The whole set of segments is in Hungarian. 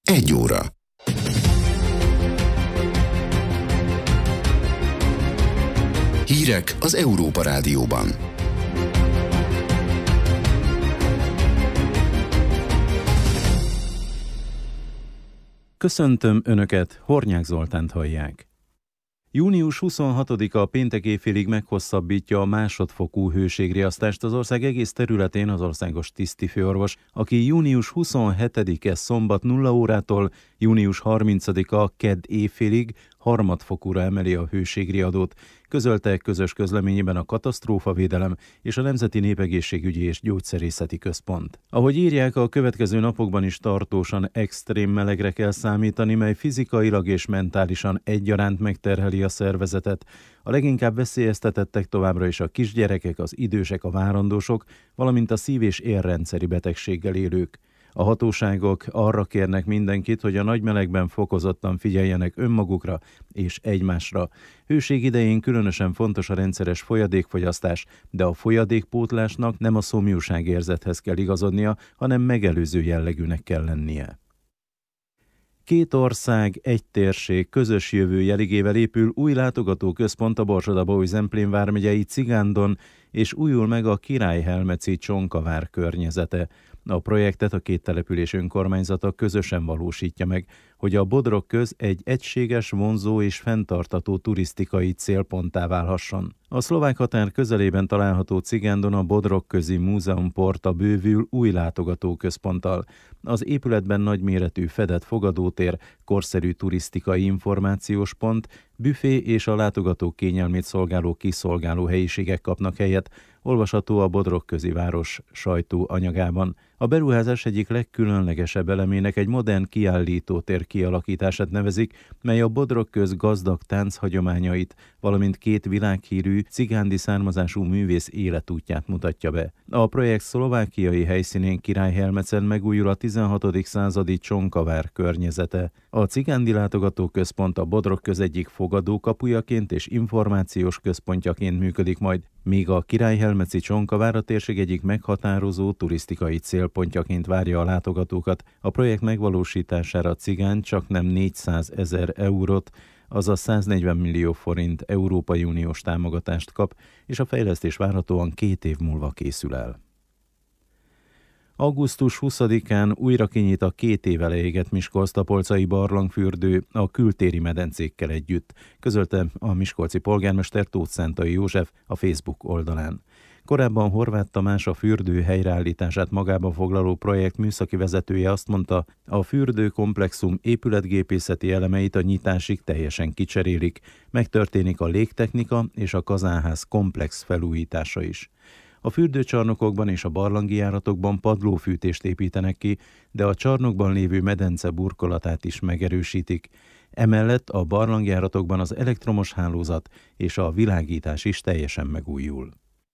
1 óra. Hírek az Európa Rádióban. Köszöntöm Önöket, Hornyák Zoltánt hallják. Június 26-a péntek éjfélig meghosszabbítja a másodfokú hőségriasztást az ország egész területén az országos tisztifőorvos, aki június 27-e szombat 0 órától június 30-a kedd éjfélig harmadfokúra emeli a hőségriadót, közölte közös közleményében a Katasztrófavédelem és a Nemzeti Népegészségügyi és Gyógyszerészeti Központ. Ahogy írják, a következő napokban is tartósan extrém melegre kell számítani, mely fizikailag és mentálisan egyaránt megterheli a szervezetet. A leginkább veszélyeztetettek továbbra is a kisgyerekek, az idősek, a várandósok, valamint a szív- és érrendszeri betegséggel élők. A hatóságok arra kérnek mindenkit, hogy a nagy melegben fokozottan figyeljenek önmagukra és egymásra. Hőség idején különösen fontos a rendszeres folyadékfogyasztás, de a folyadékpótlásnak nem a szomjúságérzethez kell igazodnia, hanem megelőző jellegűnek kell lennie. 2 ország, egy térség közös jövő jeligével épül új látogatóközpont a Borsod-Abaúj-Zemplén vármegyei Cigándon, és újul meg a Királyhelmeci Csonkavár környezete. A projektet a 2 település önkormányzata közösen valósítja meg, hogy a Bodrogköz egy egységes, vonzó és fenntartható turisztikai célponttá válhasson. A szlovák határ közelében található Cigándon a Bodrogközi Múzeumporta bővül új látogatóközponttal. Az épületben nagyméretű fedett fogadótér, korszerű turisztikai információs pont, büfé és a látogatók kényelmét szolgáló kiszolgáló helyiségek kapnak helyet, olvasható a Bodrogközi város sajtóanyagában. A beruházás egyik legkülönlegesebb elemének egy modern kiállítótér kialakítását nevezik, mely a Bodrogköz gazdag tánchagyományait, valamint 2 világhírű cigándi származású művész életútját mutatja be. A projekt szlovákiai helyszínén Királyhelmecen megújul a 16. századi Csonkavár környezete. A cigándi látogatóközpont a Bodrogköz egyik fogadókapujaként és információs központjaként működik majd, míg a Királyhelmeci Csonkavár a térség egyik meghatározó turisztikai célpontjaként várja a látogatókat. A projekt megvalósítására Cigán csaknem 400 000 eurót, azaz 140 millió forint Európai Uniós támogatást kap, és a fejlesztés várhatóan 2 év múlva készül el. Augusztus 20-án újra kinyit a 2 éve leégett miskolc-tapolcai barlangfürdő a kültéri medencékkel együtt, közölte a miskolci polgármester Tóth Szentai József a Facebook oldalán. Korábban Horváth Tamás, a fürdő helyreállítását magába foglaló projekt műszaki vezetője azt mondta, a fürdőkomplexum épületgépészeti elemeit a nyitásig teljesen kicserélik, megtörténik a légtechnika és a kazánház komplex felújítása is. A fürdőcsarnokokban és a barlangi járatokban padlófűtést építenek ki, de a csarnokban lévő medence burkolatát is megerősítik. Emellett a barlangjáratokban az elektromos hálózat és a világítás is teljesen megújul.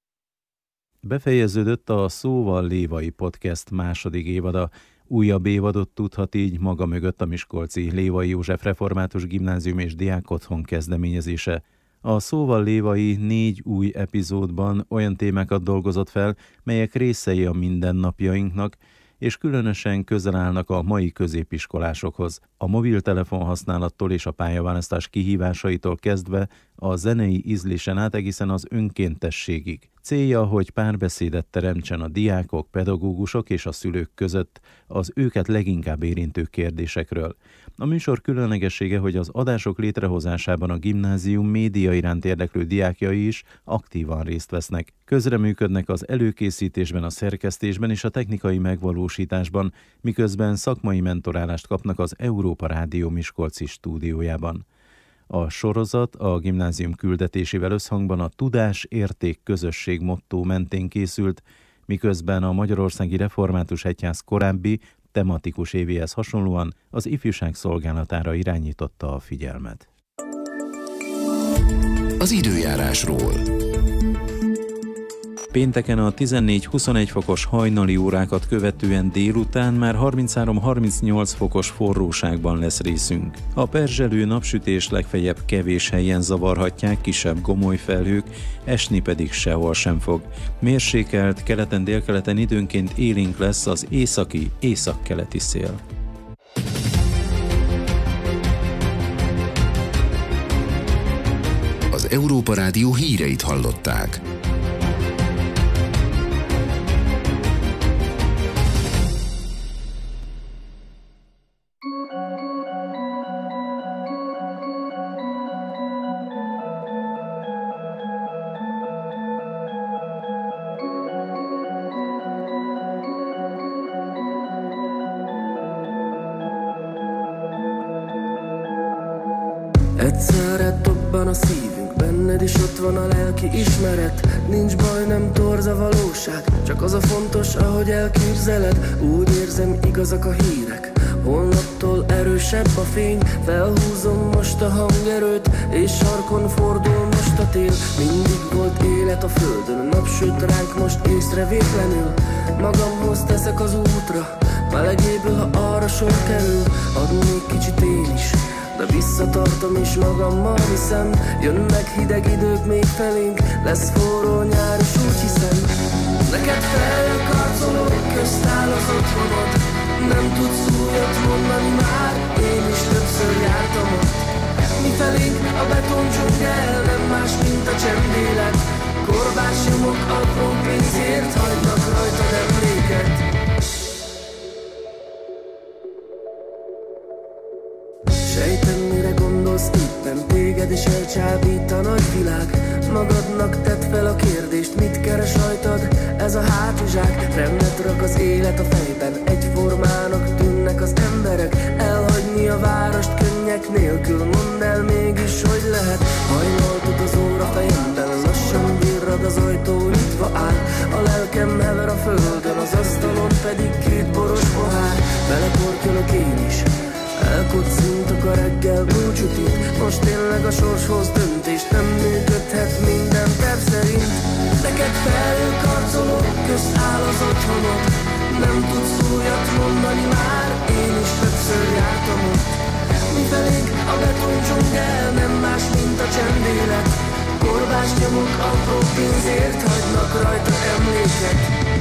Befejeződött a Szóval Lévai Podcast második évada. Újabb évadot tudhat így maga mögött a miskolci Lévai József Református Gimnázium és Diákotthon kezdeményezése. A Szóval Lévai 4 új epizódban olyan témákat dolgozott fel, melyek részei a mindennapjainknak, és különösen közel állnak a mai középiskolásokhoz. A mobiltelefon használattól és a pályaválasztás kihívásaitól kezdve a zenei ízlésen át egészen az önkéntességig. Célja, hogy párbeszédet teremtsen a diákok, pedagógusok és a szülők között az őket leginkább érintő kérdésekről. A műsor különlegessége, hogy az adások létrehozásában a gimnázium média iránt érdeklő diákjai is aktívan részt vesznek. Közreműködnek az előkészítésben, a szerkesztésben és a technikai megvalósításban, miközben szakmai mentorálást kapnak az Európa Rádió miskolci stúdiójában. A sorozat a gimnázium küldetésével összhangban a tudás-érték-közösség mottó mentén készült, miközben a Magyarországi Református Egyház korábbi tematikus évéhez hasonlóan az ifjúság szolgálatára irányította a figyelmet. Az időjárásról. Pénteken a 14-21 fokos hajnali órákat követően délután már 33-38 fokos forróságban lesz részünk. A perzselő napsütés legfeljebb kevés helyen zavarhatják kisebb gomolyfelhők, esni pedig sehol sem fog. Mérsékelt, keleten-délkeleten időnként élénk lesz az északi, északkeleti szél. Európa Rádió híreit hallották. Egyszerre dobban a szívünk, benned is ott van a lelki ismeret. Nincs baj, nem torz a valóság, csak az a fontos, ahogy elképzeled. Úgy érzem, igazak a hírek, holnaptól erősebb a fény. Felhúzom most a hangerőt, és sarkon fordul most a tél. Mindig volt élet a földön, napsüt ránk most észrevétlenül. Magamhoz teszek az útra, melegéből, ha arra sor kerül. Adnék kicsit én is, de visszatartom is magammal, hiszem jönnek hideg idők még felénk, lesz forró nyár és úgy hiszem. Neked felkarcolok, közt áll az otthonod, nem tudsz újat mondani már, én is többször jártam ott. Mi felénk a beton dzsungel, nem más, mint a csendélet. Korbás nyomok apró pénzért, hagynak rajtad emléket. Sejtem, mire gondolsz éppen, téged is elcsábít a nagyvilág. Magadnak tedd fel a kérdést, mit keres rajtad ez a hátizsák. Rendet rak az élet a fejben, egyformának tűnnek az emberek. Elhagyni a várost könnyek nélkül, mondd el mégis, hogy lehet. Hajnalt ut az óra fejemben, lassan virrad az ajtó, nyitva áll. A lelkem hever a földön, az asztalon pedig két boros pohár. Beleportyolok én is, elkocintok a reggel búcsút itt. Most tényleg a sorshoz döntést, nem működhet minden terv szerint. Neked felkarcolok, közt áll az otthonod, nem tudsz újat mondani már, én is többször jártam ott. Mi felénk a beton dzsungel, nem más, mint a csendélet. Korbás nyomok apró pénzért, hagynak rajta emléket.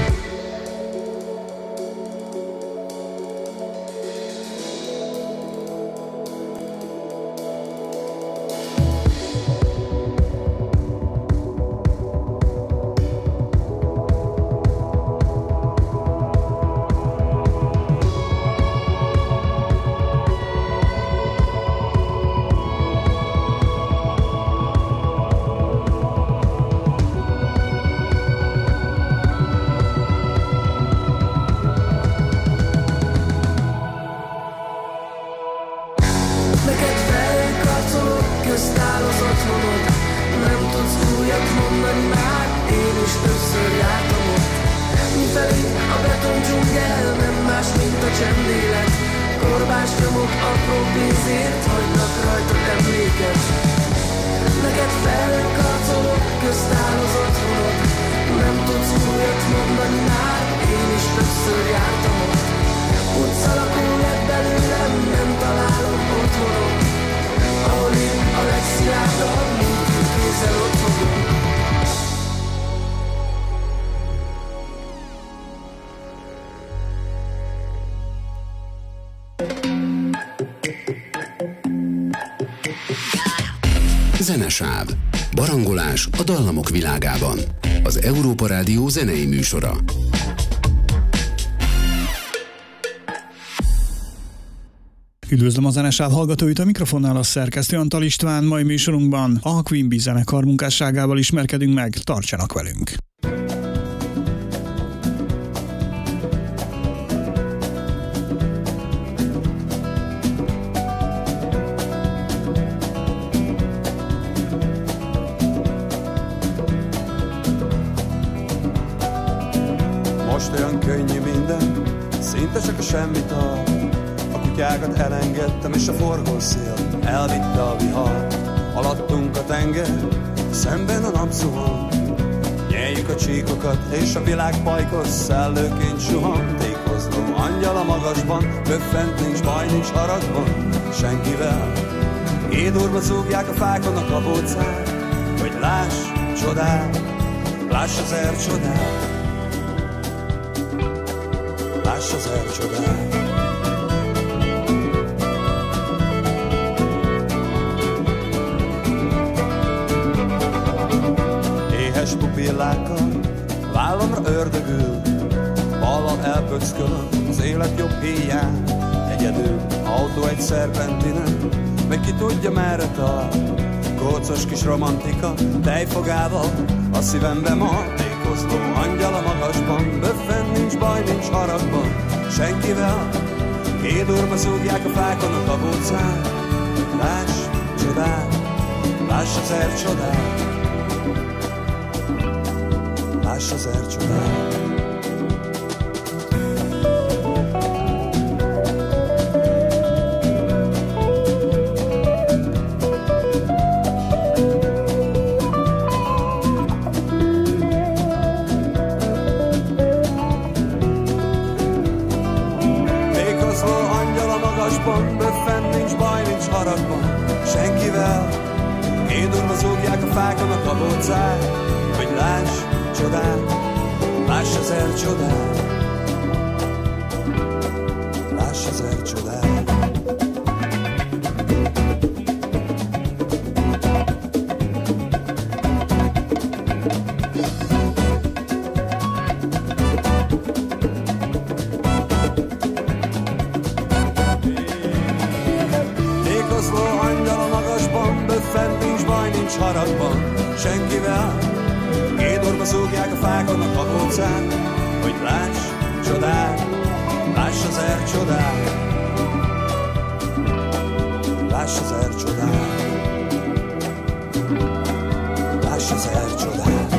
Zenesáv. Barangolás a dallamok világában. Az Európa Rádió zenei műsora. Üdvözlöm a Zenesáv hallgatóit, a mikrofonnál a szerkesztő Antal István. Mai műsorunkban a Queen Bee zenekar munkásságával ismerkedünk meg, tartsanak velünk! Most olyan könnyű minden, szinte csak a semmit ad. A kutyákat elengedtem, és a forgószél elvitte a vihar. Alattunk a tenger, szemben a napzuhan. Nyeljük a csíkokat, és a világ pajkos szellőként suhan. Tékozló angyal a magasban, böffent, nincs baj, nincs haragban senkivel. Édurba zúgják a fákon a kabócát, hogy láss csodát, láss az ercsodát. Láss az ercsodát. Álomra ördögül, ballal elpöckölöm az élet jobb híján. Egyedül, autó egy szerpentinen, meg ki tudja merre tart. Kócos kis romantika, tejfogával a szívembe martékozló angyal a magasban. Böffen, nincs baj, nincs haragban senkivel. Kédurma szúgják a fákon a kabócát. Láss csodát, láss ezer csodát, láss ezer csodát. Böffen, nincs baj, nincs haragban senkivel. Kédurva zúgják a fákon a kabócát, hogy láss csodát, láss ezer csodát, láss ezer csodát. Haragban senkivel, kédorba zúgják a fákon a kabócát, hogy láss csodát, láss ezer csodát, láss ezer csodát, láss ezer csodát.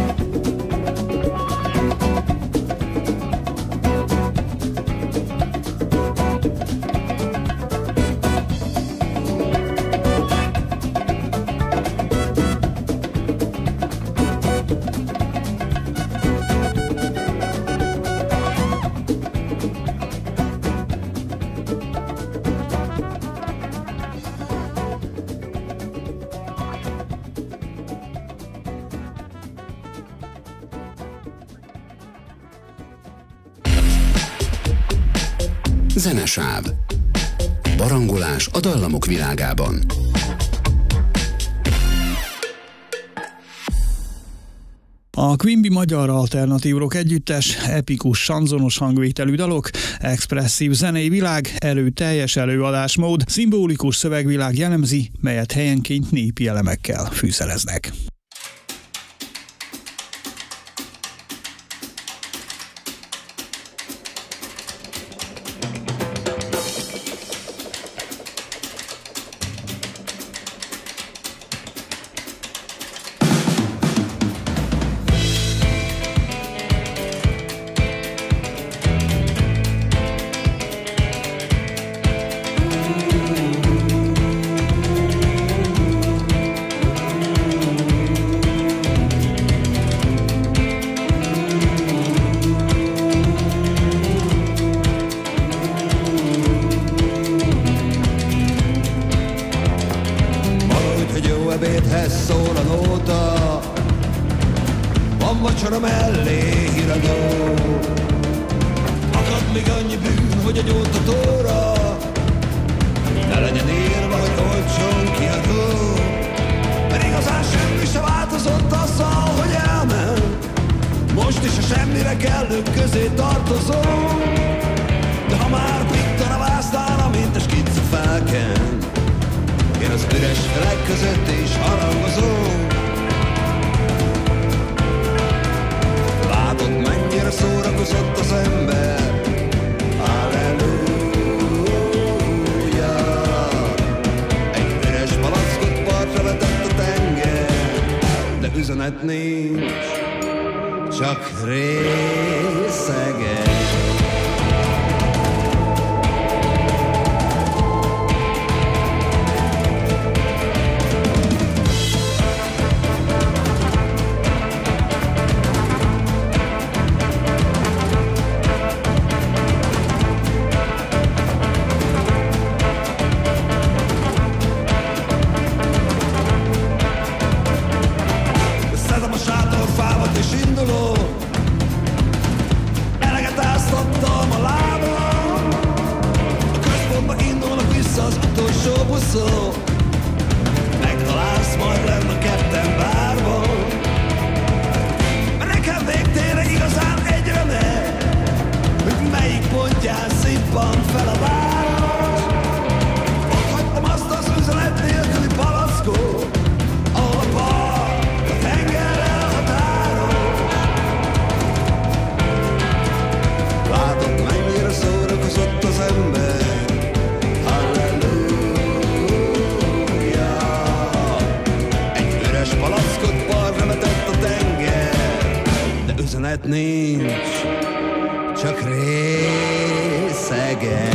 Zenesáv. Barangolás a dallamok világában. A Quimby magyar alternatív rock együttes, epikus sanzonos hangvételű dalok, expresszív zenei világ, erőteljes előadásmód, szimbolikus szövegvilág jellemzi, melyet helyenként népi elemekkel fűszereznek. ebédhez szól a nóta, van vacsora mellé híradó. Akad még annyi bűn, hogy a gyóntatóra ne legyen írva, hogy olcsón kiadó. Mert igazán semmi se változott azzal, hogy elment, most is a semmire kellők közé tartozom. De ha már pittan a vásztán, amint a skicca felken, én az üres felek között is harangozom. Látod, mennyire szórakozott az ember, halleluja. Egy üres palackot partra vetett a tenger, de üzenet nincs, csak részegen. Megtalálsz majd lenn a ketten bárban, mert nekem végtére igazán nincs, csak részegen.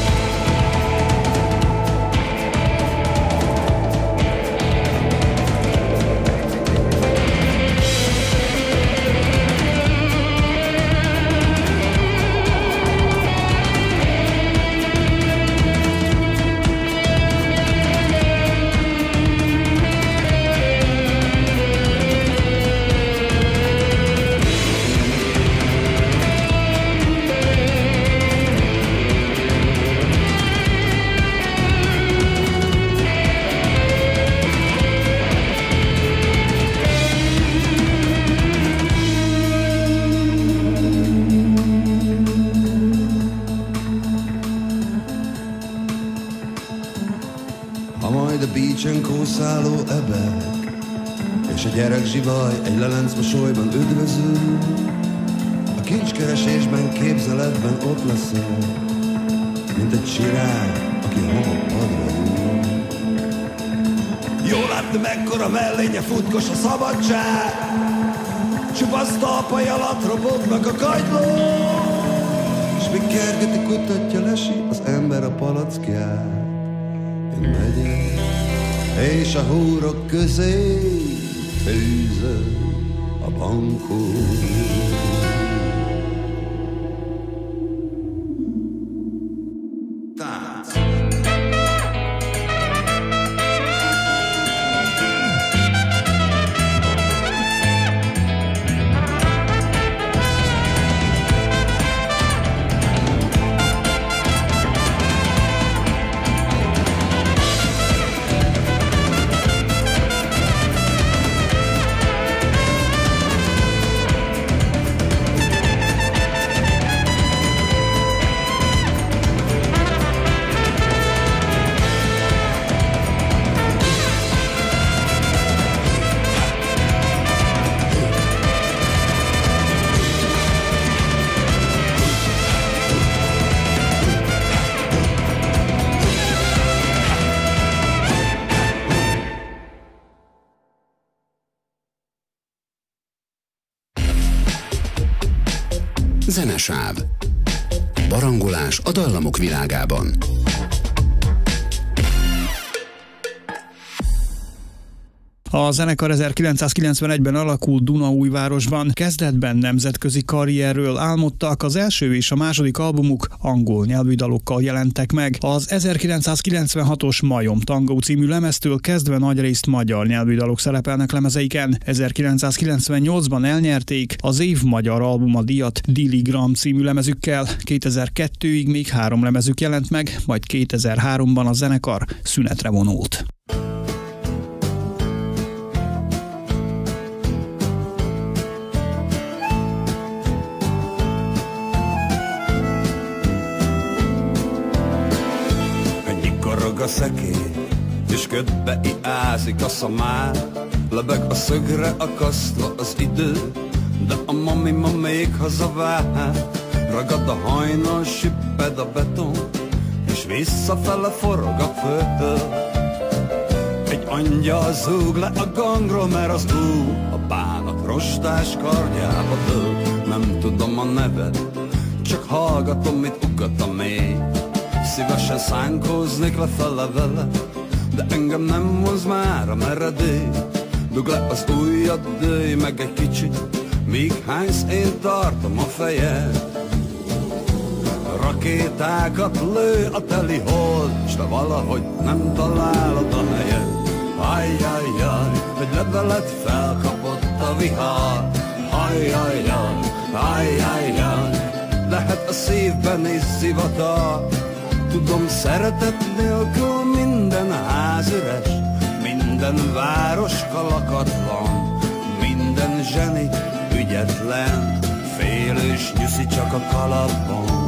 Kószáló ebek, és a gyerek zsivaj egy lelenc mosolyban üdvözül. A kincskeresésben, képzeletben ott leszel, mint egy csirány, aki a homokpadra ül. Jól látni, mekkora mellénye futkos a szabadság, csupasz talpai alatt robognak a kagylók, és míg kergeti, kutatja, lesi az ember a palackját. Én megyek, és a húrok közé főzöm a bankot. Zenesáv. Barangolás a dallamok világában. A zenekar 1991-ben alakult Dunaújvárosban, kezdetben nemzetközi karrierről álmodtak, az első és a második albumuk angol nyelvű dalokkal jelentek meg. Az 1996-os Majom Tangó című lemeztől kezdve nagyrészt magyar nyelvű dalok szerepelnek lemezeiken. 1998-ban elnyerték az év magyar albuma díjat Diligram című lemezükkel, 2002-ig még 3 lemezük jelent meg, majd 2003-ban a zenekar szünetre vonult. A szekély, és ködbe iázik a szamár, lebeg a szögre akasztva az idő, de a mami ma még hazavár. Ragad a hajnal, süpped a beton, és visszafele forog a föld. Egy angyal zúg le a gangról, mert az a bánat rostás kardjába dől. Nem tudom a neved, csak hallgatom, mit ugat a mély. Szívesen szánkóznék lefele vele, de engem nem hoz már a meredély. Dugd le az ujjad, dőj meg egy kicsit, míg hánysz, én tartom a fejed. Rakétákat lő a teli hold, s te valahogy nem találod a helyed. Ajjajjaj, hogy levelet felkapott a vihar. Ajjajjaj, ajjajjaj, lehet a szívben is zivatar. Tudom, szeretet nélkül minden ház üres, minden város kalakatlan, minden zseni ügyetlen, félős nyuszi csak a kalapban.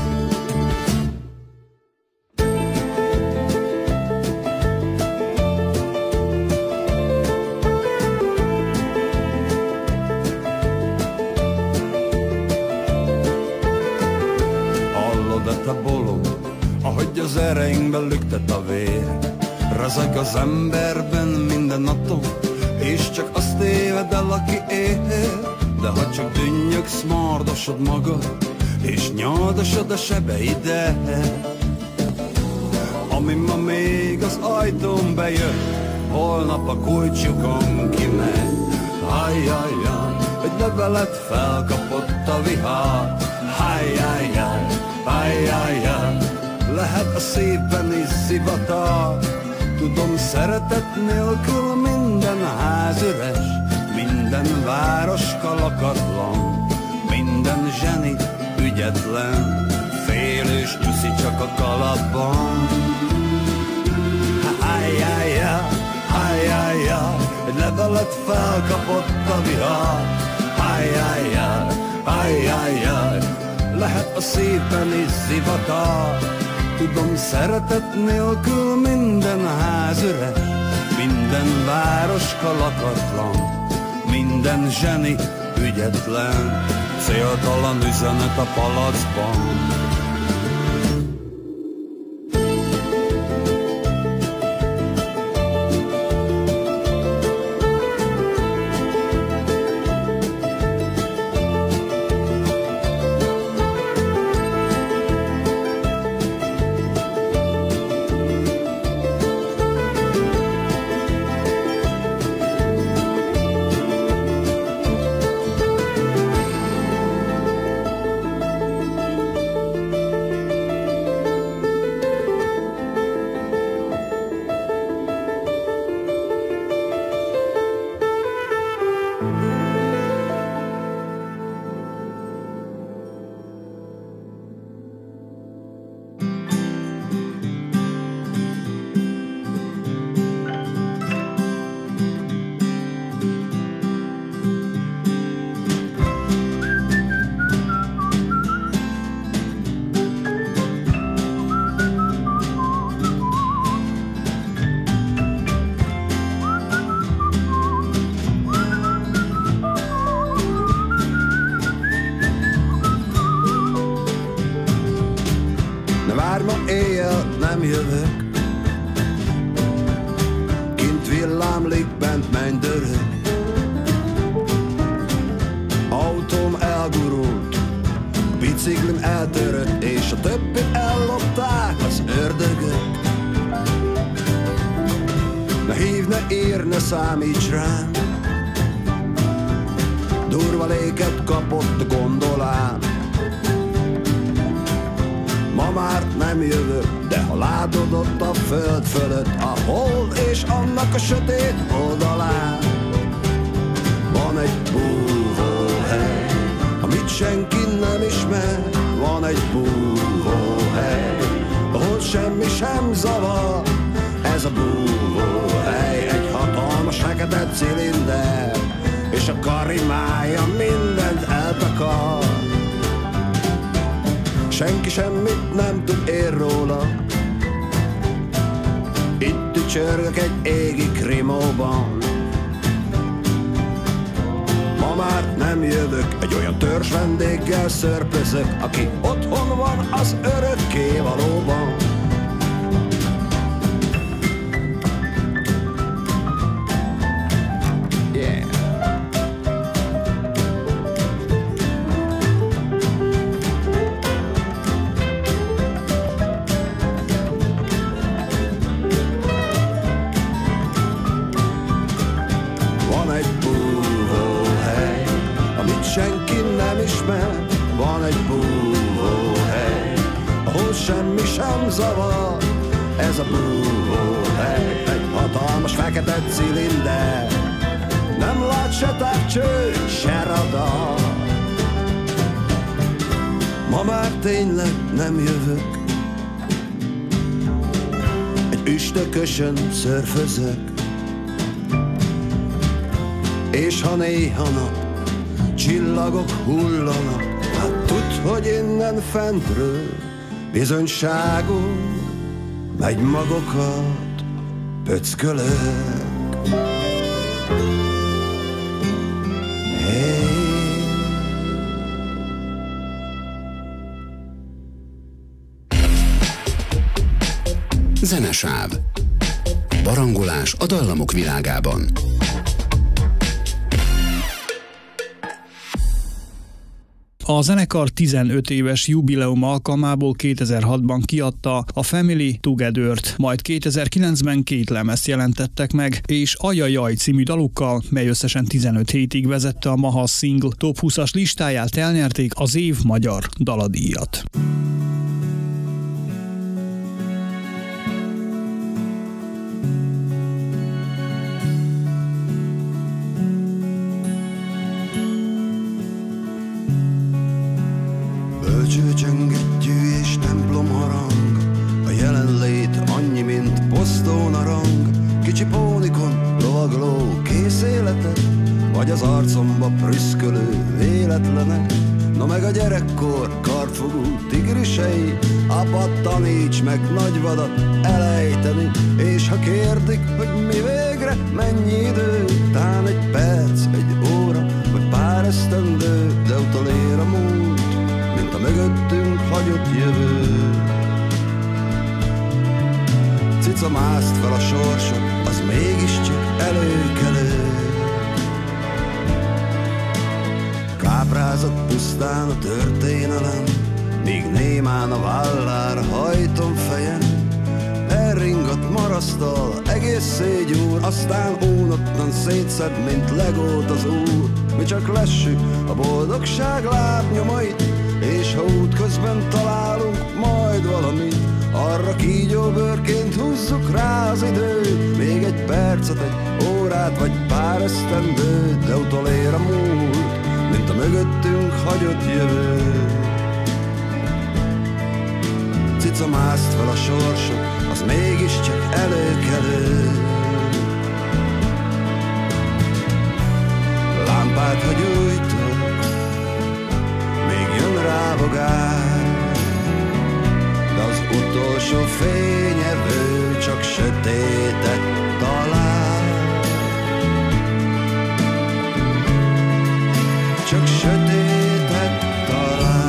Hallod-e te bolond, ahogy az ereinkben lüktet a vér, rezeg az emberben minden atom, és csak azt téved el, aki él. de ha csak dünnyögsz, mardosod magad, és nyaldosod a sebeidet. Ami ma még az ajtón bejön, holnap a kulcsukon kimegy. Ajjajjaj, egy levelet felkapott a vihar. Ajjajjaj, ajjajjaj, lehet a szépen is zivatar. Tudom, szeretet nélkül minden ház üres, minden városka lakatlan, minden zseni ügyetlen, félős nyuszi csak a kalapban. Ajjajjaj, ajjajjaj, egy levelet felkapott a vihar. Ajjajjaj, ajjajjaj, lehet a szépen is zivatar. Tudom, szeretet nélkül minden ház üres, minden városka lakatlan, minden zseni ügyetlen, céltalan üzenet a palacban. Nem jövök, kint villámlik, bent mennydörög. Autóm elgurult, biciklim eltörött, és a többit ellopták az ördögök. Ne hívj, ne ír, ne számíts rám, durva léket kapott a gondolám. Ma már nem jövök, de ha látod ott a föld fölött a hold és annak a sötét oldalán, van egy búvóhely, amit senki nem ismer. Van egy búvóhely, ahol semmi sem zavar. Ez a búvóhely egy hatalmas fekete cilinder, és a karimája mindent eltakar. Senki semmit nem tud ér róla. Itt tücsörgök egy égi krimóban. Ma már nem jövök, egy olyan törzs vendéggel szörpözök, aki otthon van az örökké valóban. Senki nem ismer, van egy búvóhely, ahol semmi sem zavar. Ez a búvóhely egy hatalmas fekete cilinder, nem lát se távcső, se radar. Ma már tényleg nem jövök, egy üstökösön szörfözök, és ha néha nap csillagok hullanak, hát tudd, hogy innen fentről bizonyságon megy magokat pöckölök. Hey. Zenesáv. Barangolás a dallamok világában. A zenekar 15 éves jubileum alkalmából 2006-ban kiadta a Family Together-t, majd 2009-ben 2 lemezt jelentettek meg, és Ajajaj című dalukkal, mely összesen 15 hétig vezette a Maha Single Top 20-as listáját, elnyerték az év magyar daladíjat. Bölcsőcsöngettyű és templom harang, a jelenlét annyi, mint posztón arang. Kicsi pónikon lovagló kész életek, vagy az arcomba prüszkölő véletlenek. No meg a gyerekkor kartfogú tigrisei, apa taníts meg nagyvadat elejteni. És ha kérdik, hogy mi végre, mennyi idő, tán egy perc, egy óra, vagy pár esztendő, de utolér a múlt, mint a mögöttünk hagyott jövő. Cica mászt fel a sorsot, az mégiscsak előkelő. Káprázott pusztán a történelem, míg némán a vállára hajtom fejem. Elringat marasztal egész szégyúr, aztán unottan szétszed, mint legót az úr. Mi csak lessük a boldogság lábnyomait, és ha útközben találunk majd valamit, arra kígyóbőrként húzzuk rá az időt. Még egy percet, egy órát, vagy pár esztendőt, de utolér a múlt, mint a mögöttünk hagyott jövő. Cica mászt fel a sorsot, az mégiscsak előkelő. Lámpát, ha gyújtok, még jön rá bogár, de az utolsó fényevő csak sötétet talál. Csak sötétet talál.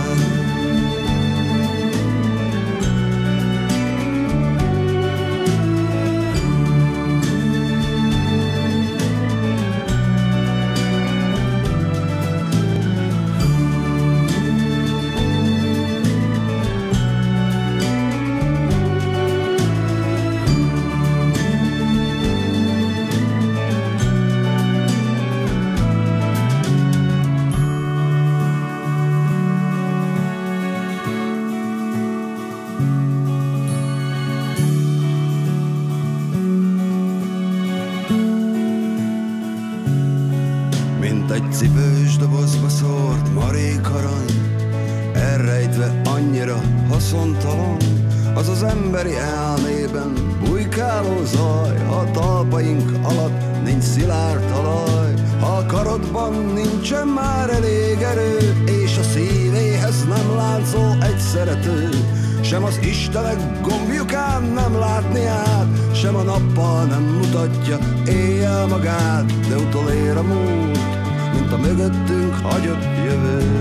Egy cipős dobozba szórt marék arany, elrejtve annyira haszontalan, az az emberi elmében bujkáló zaj. Ha a talpaink alatt nincs szilárd talaj, ha a karodban nincsen már elég erő, és a szívéhez nem láncol egy szerető, sem az Istenek gombjukán nem látni át, sem a nappal nem mutatja éjjel magát, de utolér a múlt, mint a mögöttünk hagyott jövő.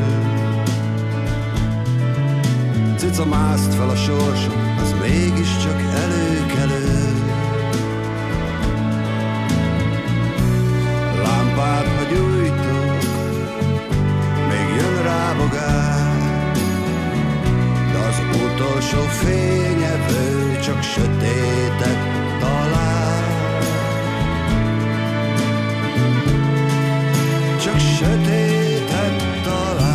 Cica mászt fel a sorsot, az mégiscsak előkelő. Lámpát, ha gyújtok, még jön rá bogár, de az utolsó fényevő csak sötétet talál. Csak sötétet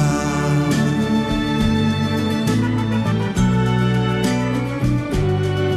talál.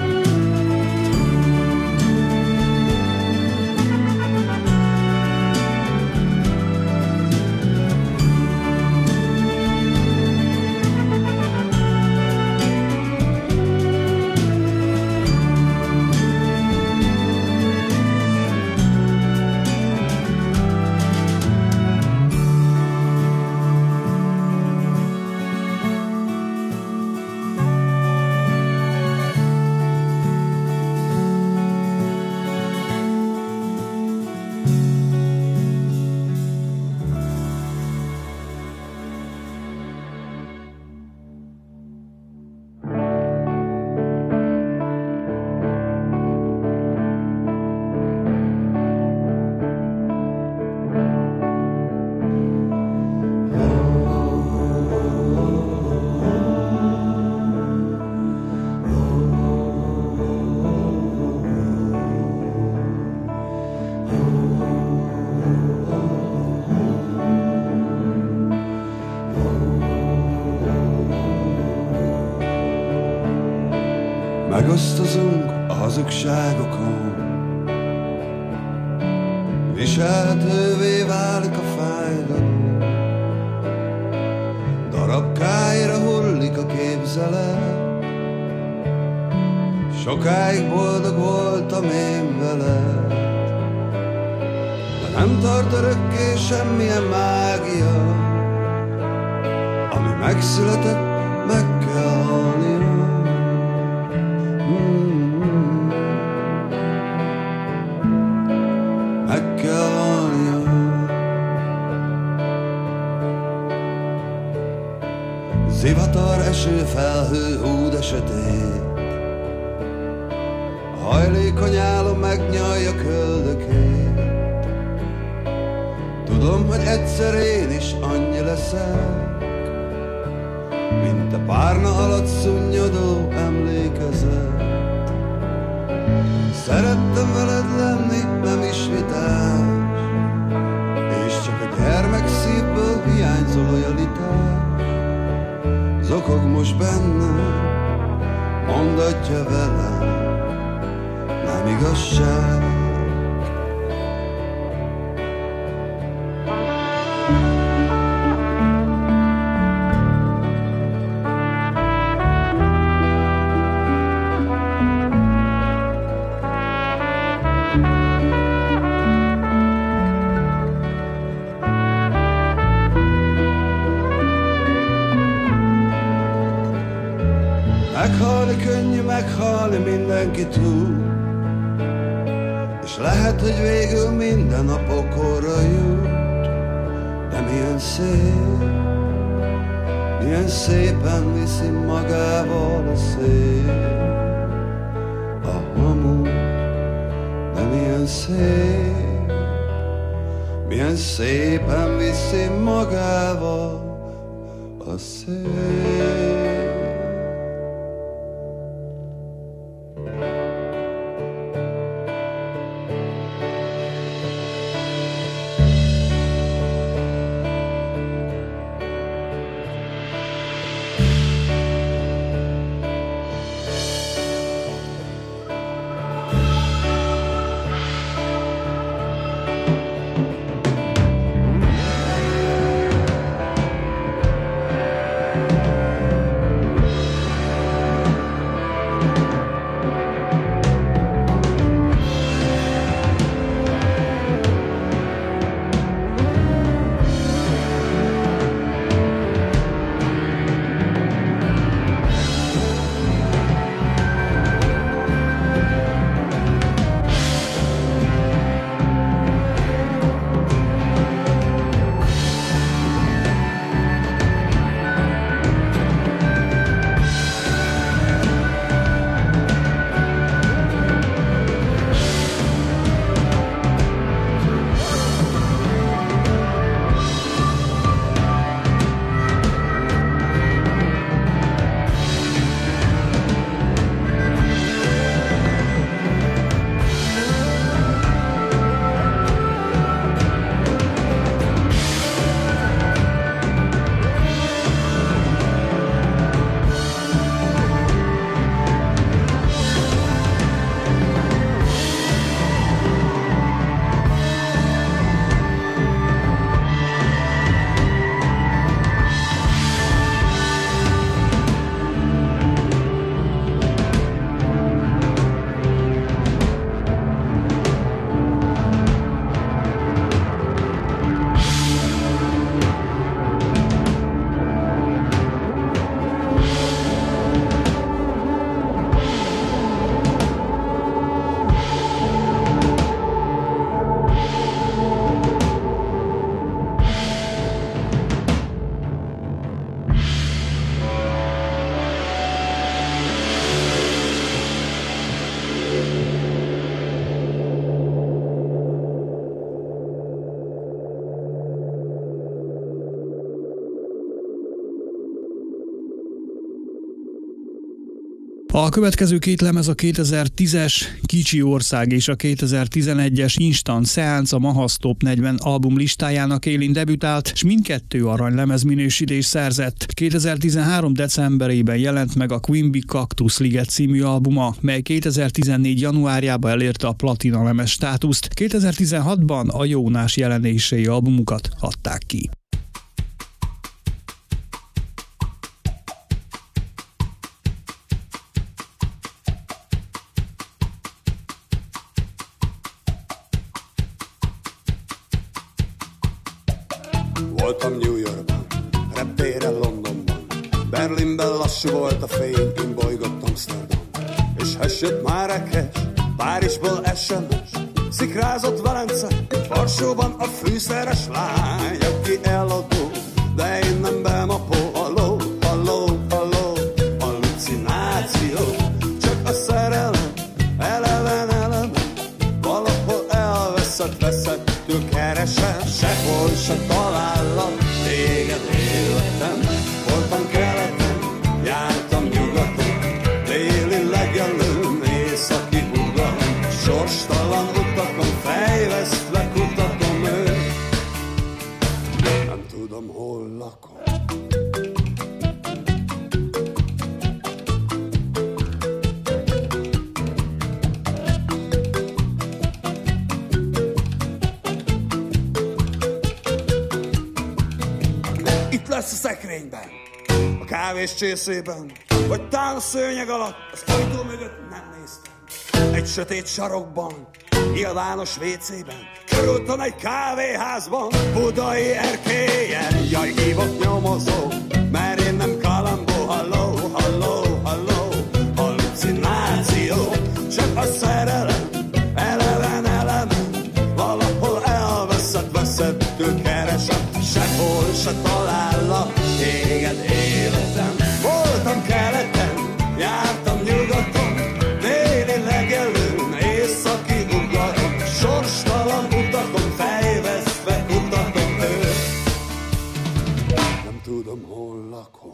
Megosztozunk a hazugságokon, viselhetővé válik a fájdalom, darabkáira hullik a képzelet. Sokáig boldog voltam én veled, de nem tart örökké semmilyen mágia. Ami megszületett, meg kell halnia. Meg kell halnia. Zivatar, eső, felhő, húd, de sötét. A hajlékony álom megnyalja köldökét. Tudom, hogy egyszer én is annyi leszek, mint a párna alatt szunnyadó emlékezet. Szerettem veled lenni, nem is vitás, és csak a gyermek szívből hiányzó lojalitás. Zokog most bennem, mondatja velem, nem igazság. Meghalni könnyű, meghalni mindenki tud, és lehet, hogy végül minden a pokolra jut. De milyen szépen viszi magával a szél a hamut. De milyen szépen viszi magával a szél. A következő két lemez a 2010-es Kicsi ország és a 2011-es Instant Seance a Mahaz Top 40 album listájának élén debütált, s mindkettő aranylemez minősítést szerzett. 2013. decemberében jelent meg a Quimby Cactus Liget című albuma, mely 2014. januárjában elérte a platina lemez státuszt. 2016-ban a Jónás jelenései albumukat adták ki. Voltam New Yorkban, reptéren Londonban, Berlinben lassú volt a fény, én bolygott Amsterdam. És hessett Márekes, Párizsból SMS, szikrázott Velence, Varsóban a fűszeres lány, aki eladó, de én nem bemapó. Halló, halló, halló, hallucináció, csak a szerelem, eleven, valahol elveszett, veszettől keresem, sehol se talállak, téged életem. Voltam keleten, jártam nyugaton, déli legelőn, északi ugalom, sorstalan utakon, fejvesztve kutatom őt, nem tudom, hol lakom. Itt lesz a szekrényben, a kávés csészében, vagy tán a szőnyeg alatt, az ajtó mögött nem néztem. Egy sötét sarokban, nyilvános WC-ben, körültem egy kávéházban, budai erkélyen. Jaj, hívott nyomozó, mert én nem kalambó. Halló, halló, halló, hallucináció, csak a szerelem, eleven, valahol elveszett, veszettől keresem, sehol se talállak, téged életem. Voltam keleten, jártam nyugaton, déli legelőn, északi ugaron, sorstalan utakon, fejvesztve kutatom őt, nem tudom, hol lakom.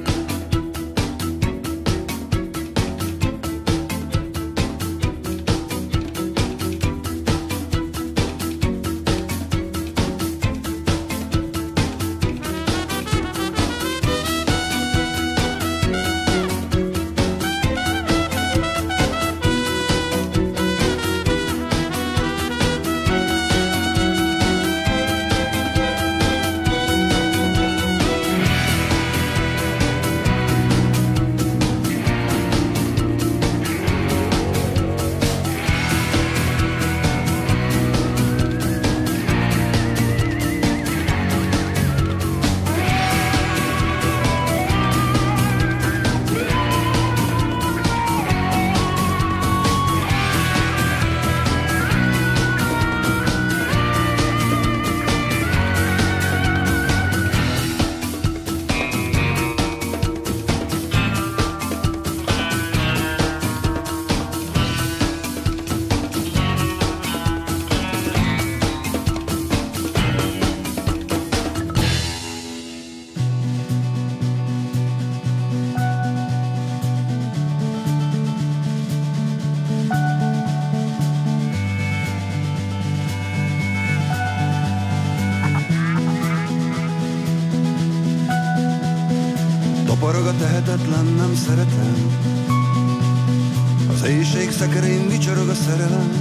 Toporog a tehetetlen, nem szeretem, az éjség szekerén vicsorog a szerelem,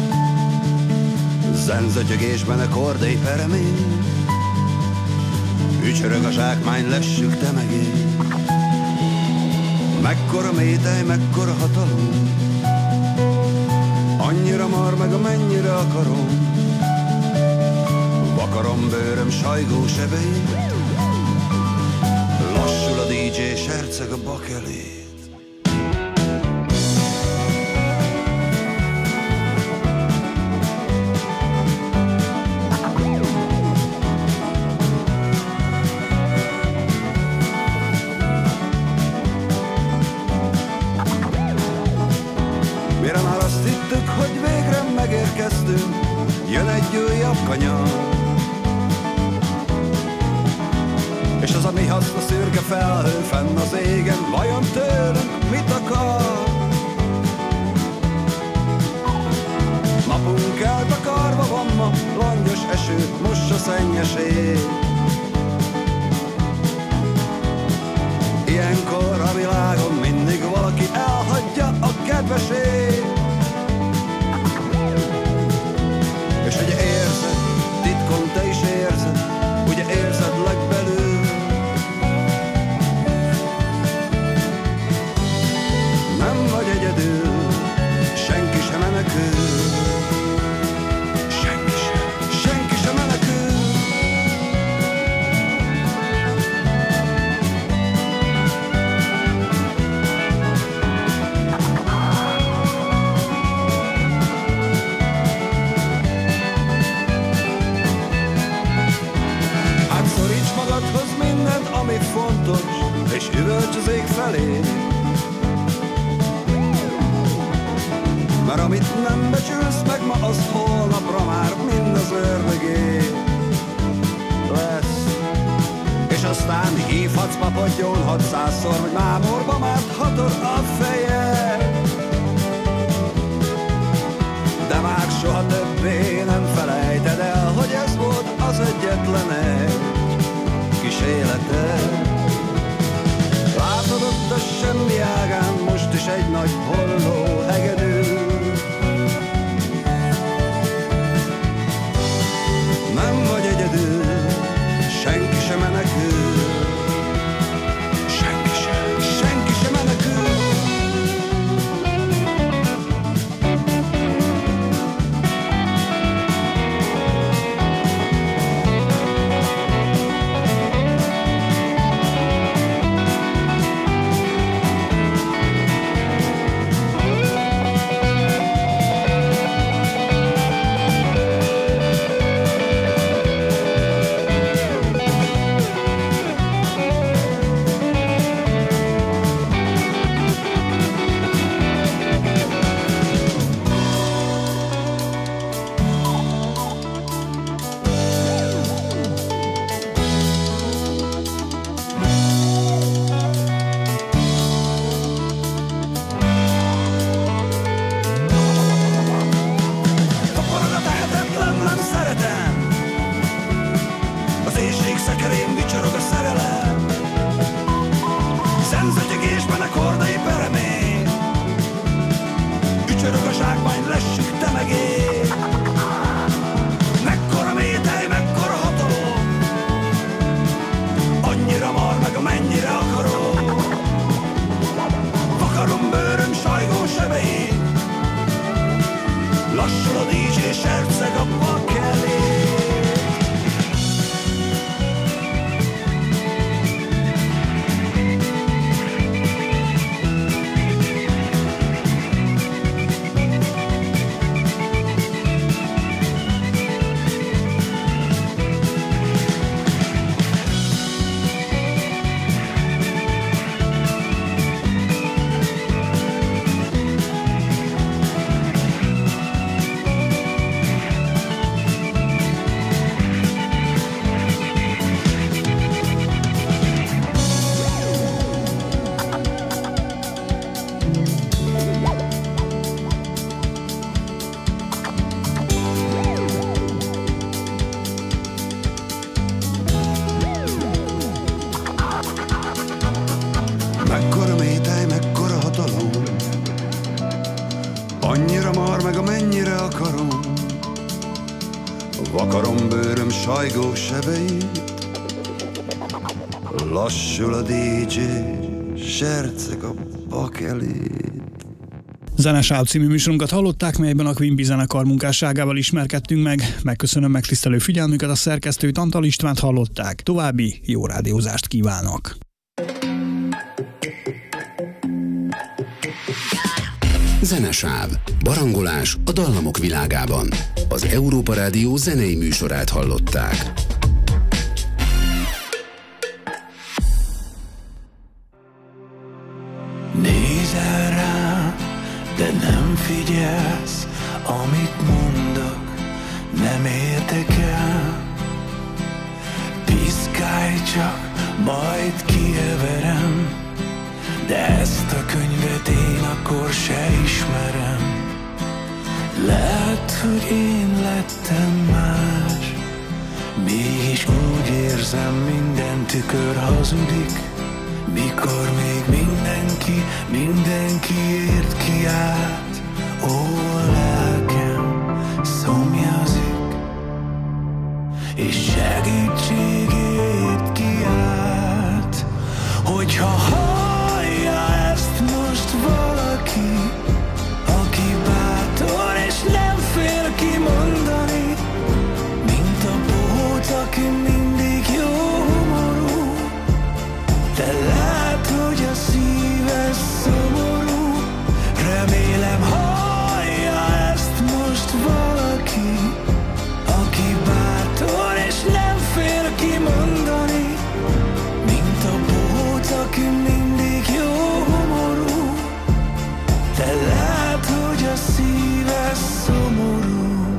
zenzötyögésben a kordai peremény, ücsörög a zsákmány, lessük temegény. Mekkora métej, mekkora hatalom, annyira mar meg, amennyire akarom. Vakarom bőröm sajgó sebeit, lassul a DJ, serceg a bakelét. Mire már azt hittük, hogy végre megérkeztünk, jön egy újabb kanyar, és az a mi haszna szürke felhő fenn az égen, vajon tőlünk mit akar? Napunk eltakarva van ma, langyos eső, mossa szennyes ég. Ilyenkor a világon mindig valaki elhagyja a kedvesét. És ugye érzed, titkon te is érzed, ugye érzed legbelül. Nem vagy egyedül, senki sem menekül. Senki sem menekül. Ami fontos, és üvölts az ég felé. Mert amit nem becsülsz meg ma, az holnapra már mind az ördögé lesz. És aztán hívhatsz papot, gyónhatsz 100-szor, hogy mámorba máthatod a fejed. De már soha többé nem felejted el, hogy ez volt az egyetlen egy kis életed. Látod ott a semmi ágán most is egy nagy holló hegedű. Nem vagy egyedül, senki sem menekül. Senki sem menekül. Lassul a DJ, serceg a bakelé. Mekkora métej, mekkora hatalom, annyira mar meg amennyire akarom. Vakarom bőröm sajgó sebeit, lassul a DJ, serceg a bakelét. Zenesáv című műsorunkat hallották, melyben a Quimby zenekar munkásságával ismerkedtünk meg. Megköszönöm megtisztelő figyelmüket, a szerkesztőt, Antal Istvánt hallották. További jó rádiózást kívánok! Zenesáv. Barangolás a dallamok világában. Az Európa Rádió zenei műsorát hallották. Nézel rá, de nem figyelsz, amit mondok, nem érdekel. Piszkálj csak, majd kieverem, de ezt a könyvet én akkor se ismerem. Lehet, hogy én lettem más, mégis úgy érzem, minden tükör hazudik, mikor még mindenki ért kiállt. Ó, lelkem szomjazik, és segítségét kiált. Hogyha hallja ezt most valaki, aki bátor és nem fél kimondani, mint a bohóc, aki mindig jó humorú, de lát, hogy a szíve szomorú. Remélem hallja ezt most valaki, aki bátor és nem fél kimondani, mint a bohóc, aki mindig jó humorú, de lát, hogy a szíve szomorú.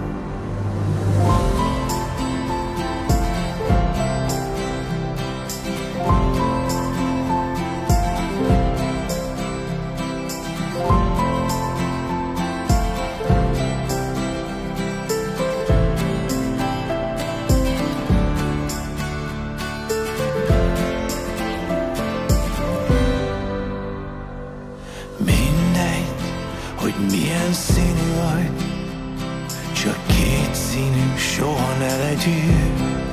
Milyen színű vagy, csak kétszínű, soha ne legyél.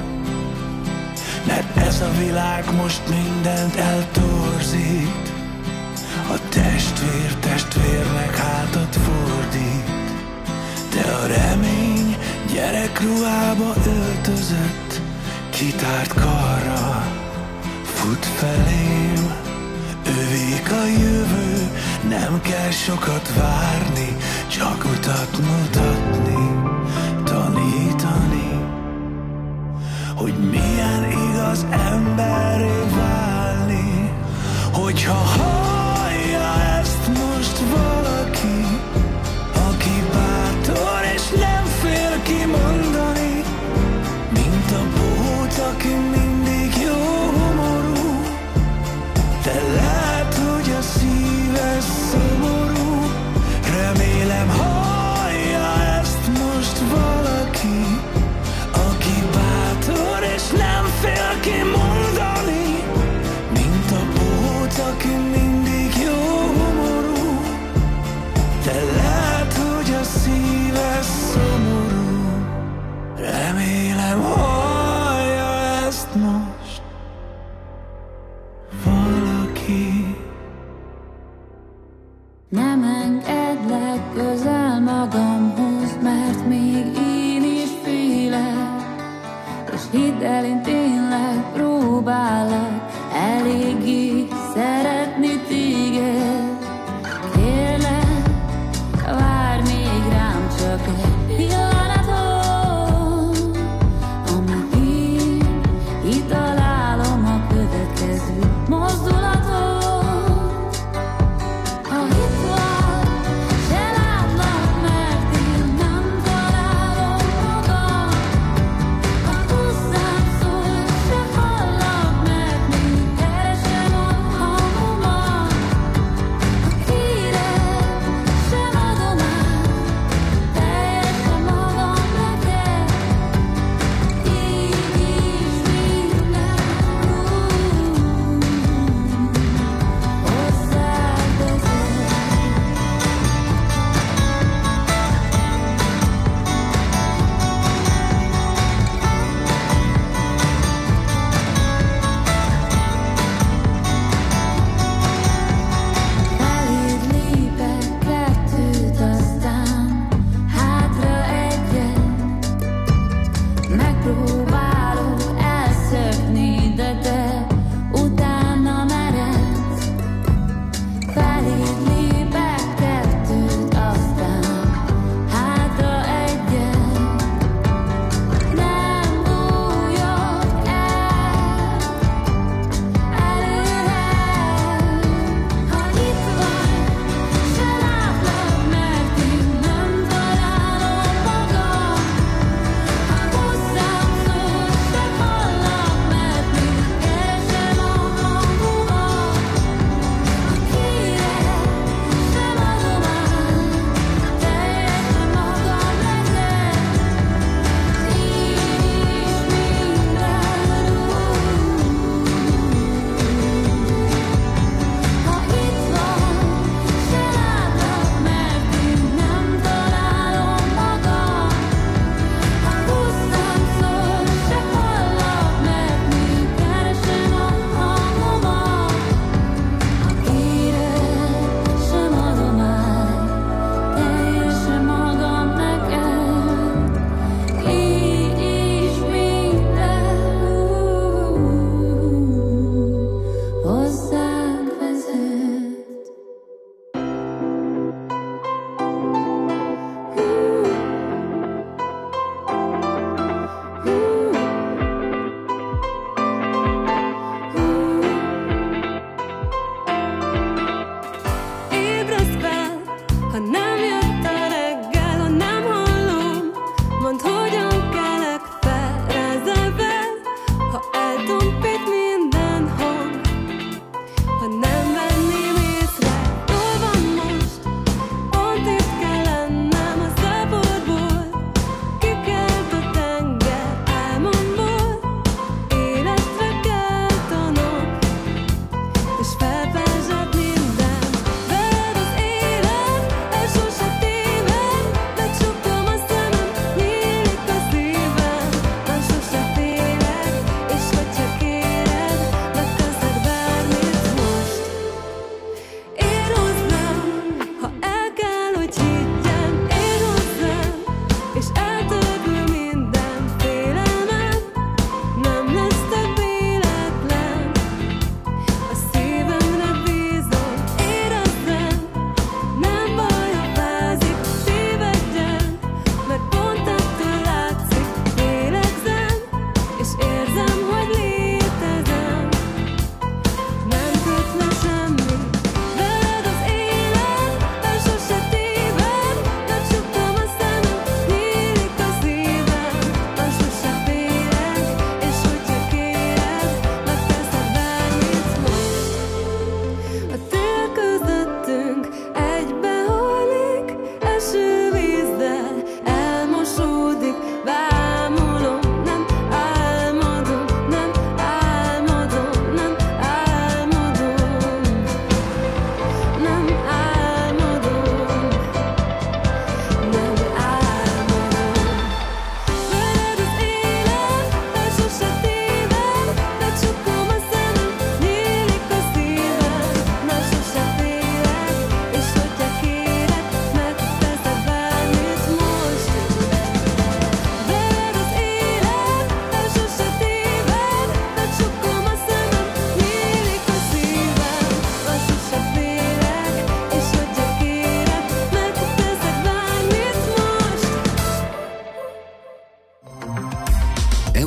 Mert ez a világ most mindent eltorzít, a testvér testvérnek hátat fordít, de a remény gyerekruhába öltözött, kitárt karra fut felém. Övék a jövő, nem kell sokat várni, csak utat mutatni, tanítani, hogy milyen igaz emberré válni. Hogyha hallja ezt most valaki, aki bátor és nem fél kimondani, mint a bohóc, aki mindig jó humorú, de lát, hogy a szíve szomorú. Remélem hallja ezt most valaki, aki bátor és nem fél kimondani, mint a bohóc, aki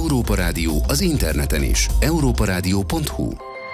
Európa Rádió az interneten is. europaradio.hu.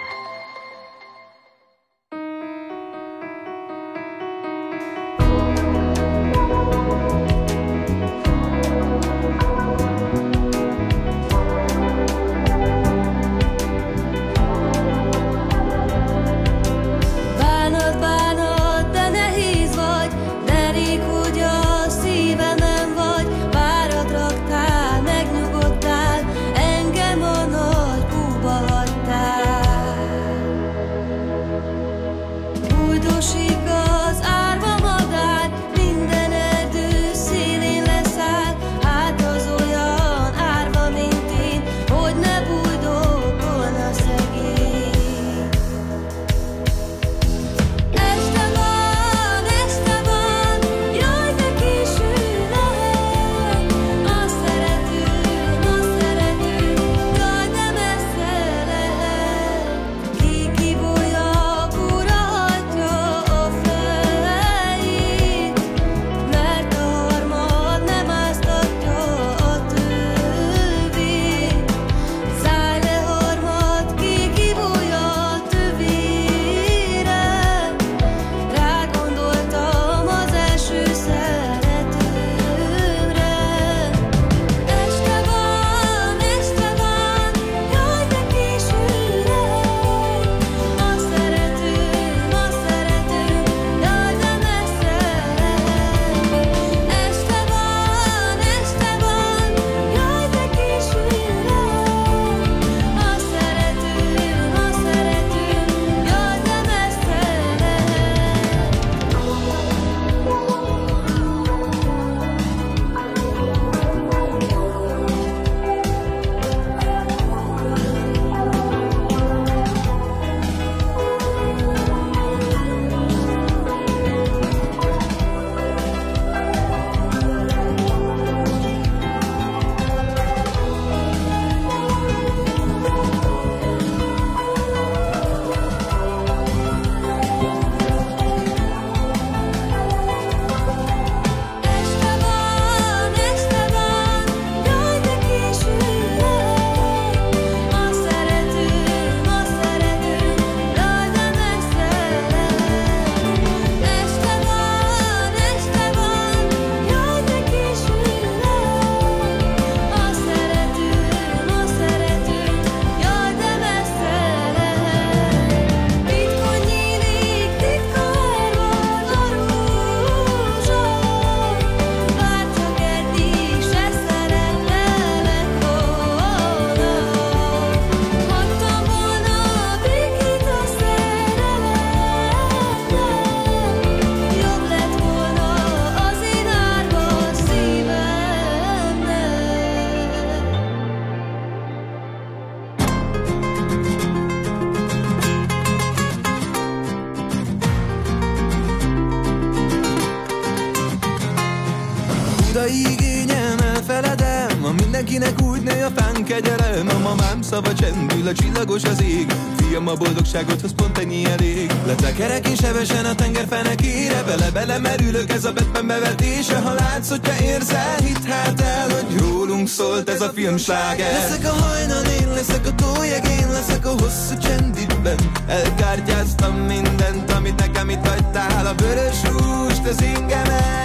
Mindenkinek úgy nő a fán kegyelem, a mamám szava csendül, a csillagos az ég. Fiam, a boldogságodhoz pont ennyi elég. Letekerek én sebesen a tenger fenekére, bele merülök, ez a Batman bevetése. Ha látsz, hogyha érzel, hidd hát el, hogy rólunk szólt ez a filmsláger. Leszek a hajnal, én leszek a tójeg, én leszek a hosszú csendidben. Elkártyáztam mindent, amit nekem itt hagytál, a vörös rúst, az ingemet.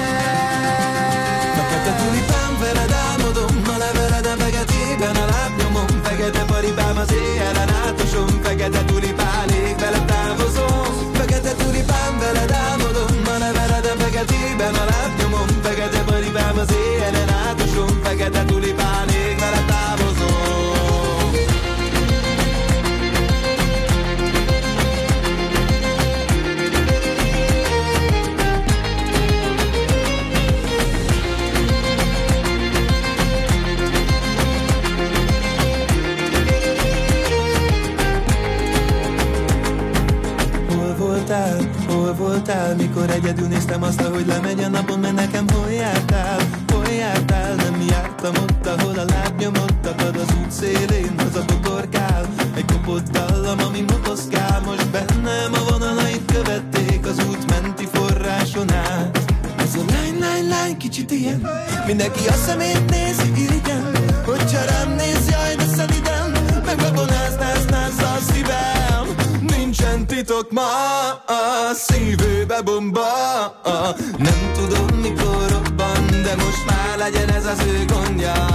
Fekete tulipám, veled álmodom, a leveleden fegetében a lábnyomom. Fekete paripám, az éjjelen átosom, fekete tulipán, ég veled távozom. Fekete tulipán, veled álmodom, a leveleden fegetében a lábnyomom. Fekete paripám, az éjjelen átosom, fekete tulipán, ég veled távozom. Hol voltál, mikor egyedül néztem azt, ahogy lemegy a napon, mert nekem hol jártál, nem jártam ott, ahol a lábnyomot takad az út szélén, az a botorkál, egy kopott dallam, ami motoszkál, most bennem a vonalait követték az út menti forráson át. Ez a lány, kicsit ilyen, mindenki a szemét nézi irigyen, Hogyha rám néz, jaj, de szeliden, meg bebonáznáz a szívem. Nincsen titok ma, a szívőbe bomba. Nem tudom mikor robban, de most már legyen ez az ő gondja.